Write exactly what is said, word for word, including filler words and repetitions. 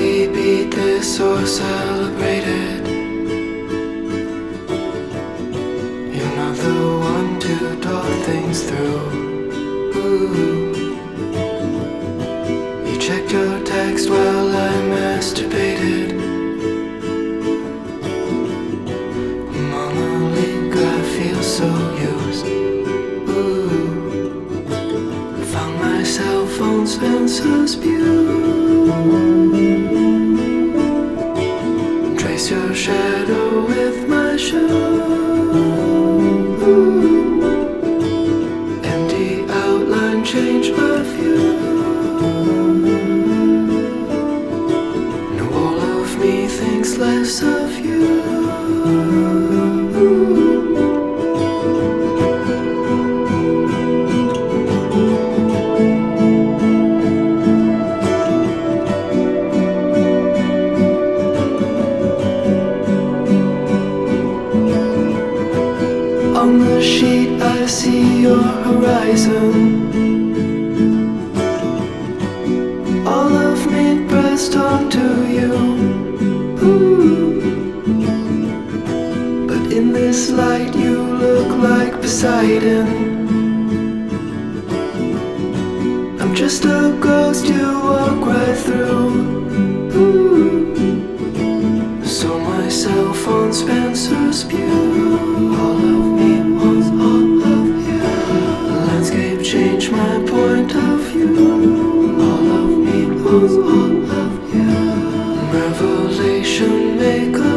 we beat this or celebrate it? You're not the one to talk things through. Ooh. You checked your text while I masturbated. Mama Leak, I feel so used. Ooh. Found my cell phone Spencer's Pew. Trace your shadow with my shoe. Empty outline, change my view. No, all of me thinks less of you. On the sheet I see your horizon. All of me pressed onto you. Ooh. But in this light you look like Poseidon. I'm just a ghost you walk right through. Ooh. So my cell phone Spencer's Pew. All of me wants all of you. The landscape changed my point of view. All of me wants all of you. Revelation make a